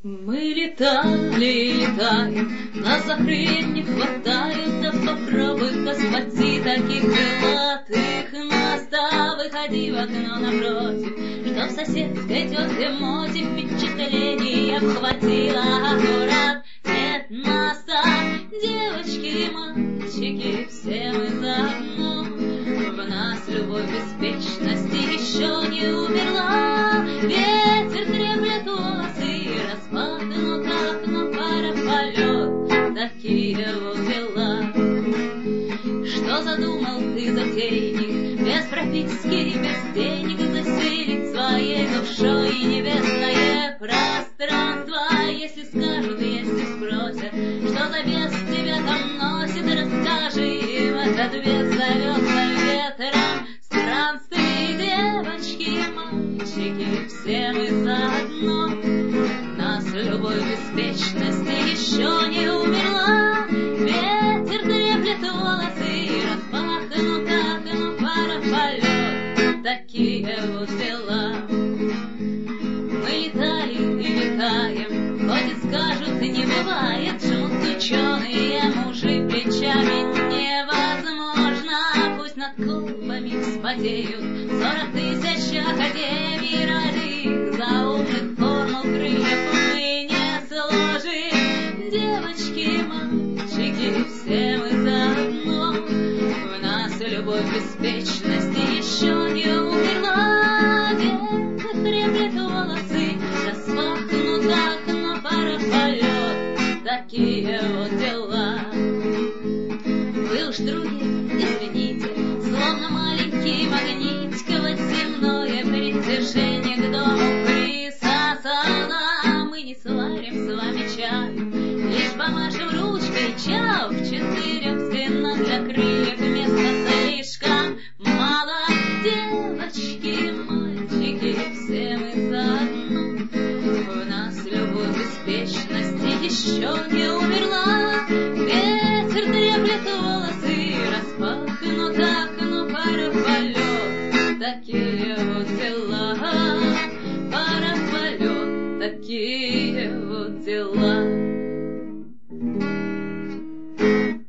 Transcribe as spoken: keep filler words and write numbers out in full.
Мы летали, летаем, нас за хрень не хватает, да попробуй-ка схвати таких крылатых. Наста, выходи в окно напротив, что в соседской тетке моде впечатление обхватило аккурат. Нет, Наста, девочки и мальчики, все мы заодно. В нас любовь беспечности еще не умерла. Ветер треплет волосы, распахнут окно, пара полет, такие вот дела. Что задумал ты, затейник, без прописки, без денег заселить своей душой небесное пространство? Если скажут, если спросят, что за бес тебя там носит, расскажи им, этот бес зовется ветром странствий. Девочки и мальчики, все мы заодно. В нас любовь беспечности еще не умерла. Ветер треплет волосы, распахнут окно, пара полет, такие вот дела. Мы летали и летаем, хоть и скажут, не бывает, жмут ученые мужи плечами. Невозможно, пусть над клубами вспотеют сорок тысяч академий родных. За умных формул крыльев мы не сложим. Девочки и мальчики, все мы заодно. В нас любовь беспечности еще не умерла. Ветер треплет волосы, распахнут окно, пара полет, такие вот дела. Вы уж, други, извините, словно маленький магнитик, вот земное притяжение к дому присосало. Мы не сварим с вами чай, лишь помашем ручкой, чау. В четырех стенах для крыльев места слишком мало. Девочки и мальчики, все мы заодно. В нас любовь беспечности еще не умерла.